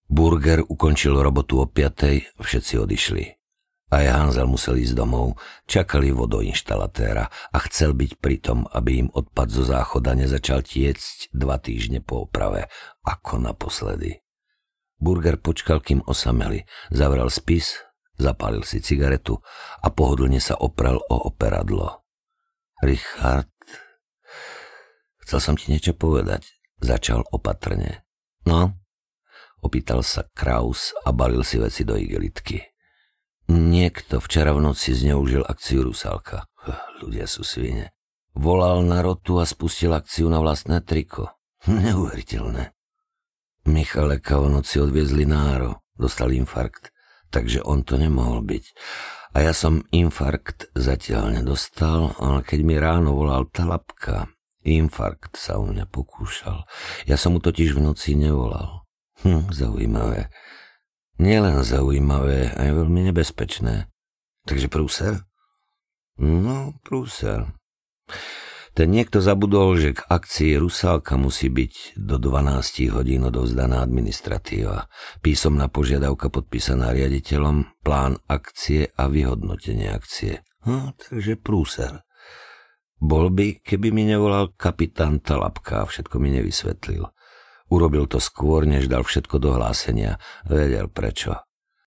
Burger ukončil robotu o 5:00, všetci odišli. Aj Hanzel musel ísť domov, čakali vodoinštalatéra a chcel byť pri tom, aby im odpad zo záchoda nezačal tiecť 2 týždne po oprave, ako naposledy. Burger počkal, kým osameli, zavrel spis, zapálil si cigaretu a pohodlne sa oprel o operadlo. Richard, chcel som ti niečo povedať, začal opatrne. No? Opýtal sa Kraus a balil si veci do igelitky. Niekto včera v noci zneužil akciu Rusálka. Ľudia sú svine. Volal na rotu a spustil akciu na vlastné triko. Neuveriteľné. Michaleka v noci odviezli na Aro. Dostal infarkt, takže on to nemohol byť. A ja som infarkt zatiaľ nedostal, ale keď mi ráno volal Talapka, infarkt sa u mňa pokúšal. Ja som mu totiž v noci nevolal. Zaujímavé. Nielen zaujímavé, aj veľmi nebezpečné. Takže prúser? No, prúser. Ten niekto zabudol, že k akcii Rusálka musí byť do 12 hodín odovzdaná administratíva, písomná požiadavka podpísaná riaditeľom, plán akcie a vyhodnotenie akcie. Takže prúser. Bol by, keby mi nevolal kapitán Talapka a všetko mi nevysvetlil. Urobil to skôr, než dal všetko do hlásenia. Vedel prečo.